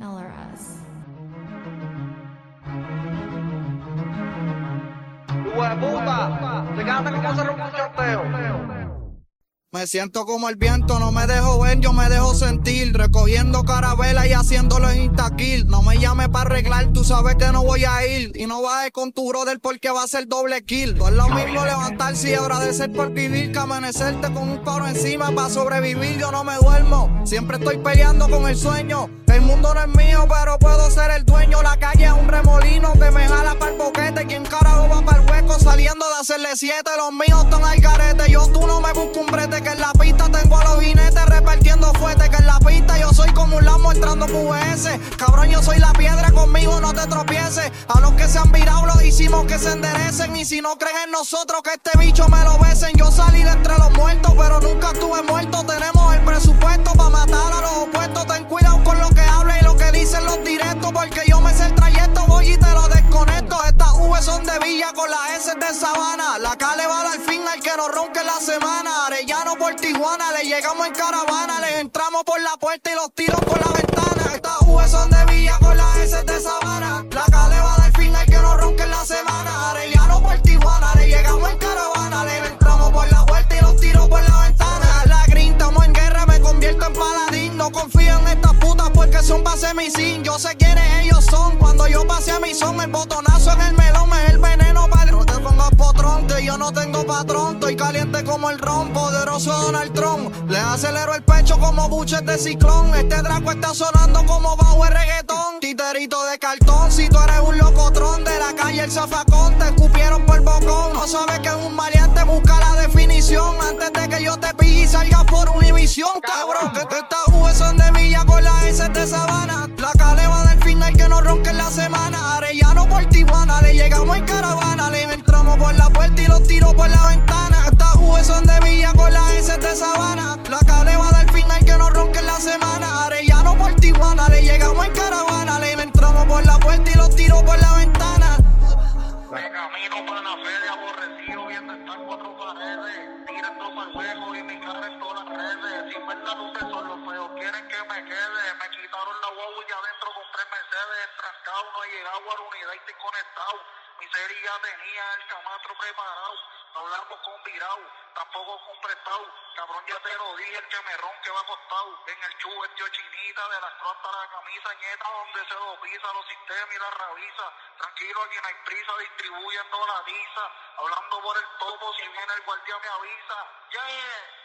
LRS. Hueputa, te quedaste como hacer un chanteo. Me siento como el viento, no me dejo ver, yo me dejo sentir. Recogiendo carabela y haciéndolo en Instakill. No me llame para arreglar, tú sabes que no voy a ir. Y no bajes con tu brother porque va a ser doble kill. No es lo mismo levantarse y agradecer por vivir que amanecerte con un paro encima para sobrevivir. Yo no me duermo, siempre estoy peleando con el sueño. El mundo no es mío, pero puedo ser el dueño. La calle es un remolino que me jala para el boquete. ¿Quién carajo va para el hueco saliendo de hacerle 7? Los míos están al garete. Yo tú no me busco un brete. Que en la pista tengo a los jinetes repartiendo fuerte. Que en la pista yo soy como un lamo entrando QS. Cabrón, yo soy la piedra, conmigo no te tropieces. A los que se han virado los hicimos que se enderecen. Y si no creen en nosotros que este bicho me lo besen. Yo salí de entre los muertos, pero nunca estuve muerto. Tenemos el presupuesto para matar a los opuestos. Ten cuidado con lo que habla y lo que dicen los directos. Porque yo me sé el trayecto, voy y te lo desconecto. Estas V son de Villa con las S de Sabana. La K le va a dar fin al que nos ronque la semana. Arellano por Tijuana, le llegamos en caravana. Les entramos por la puerta y los tiros por la ventana. Estas V son de Villa con las S de Sabana. La K le va a dar fin al que nos ronque la semana. Arellano por Tijuana, le llegamos en caravana. Les entramos por la puerta y los tiros por la ventana. La green, estamos en guerra, me convierto en paladín. No confío en estas putas porque son base mi sin. Yo sé quiénes ellos son. Cuando yo pasé a mi son, el botonazo en el melón es el veneno, padre. No te pongas potrón, que yo no tengo patrón. Estoy caliente como el ron, poderoso Donald Trump. Le acelero el pecho como buches de ciclón. Este Draco está sonando como bajo el reggaetón. Titerito de cartón, si tú eres un locotrón. De la calle el zafacón, te escupieron por bocón. No sabes que es un maleante, busca la definición. Antes de que yo te pille y salgas por Univisión, cabrón. Que estas V son de Villa con las S de Sabana. La K le va a dar fin al que nos ronque en la semana. Arellano por Tijuana, le llegamos en caravana. Le entramos por la puerta y los tiros por la ventana. Estas V son de Villa con las S de Sabana. La K le va a dar fin al que nos ronque en la semana. Arellano por Tijuana, le llegamos en caravana. Le entramos por la puerta y los tiros por la ventana. De camino para la feria, aborrecido, viendo estas cuatro paredes. Tirando para el juego y mi cara en todas las redes. Sin ver la luz de sol, los feos quieren que me quede. Me quitaron la guagua y adentro compré Mercedes. Trancado, no he llegado a la unidad y estoy conectado. Mi serie ya tenía el camastro preparado. No hablamos con virado, tampoco con prestado. Cabrón, ya te lo dije, el que me ronque va acostado. En el chu vestió chinita, de las hasta la camisa ñeta, donde se lo pisa, los sistemas y la rabiza. Tranquilo, aquí no hay prisa, distribuyendo la tiza. Hablando por el topo, si viene el guardia me avisa. Yeah.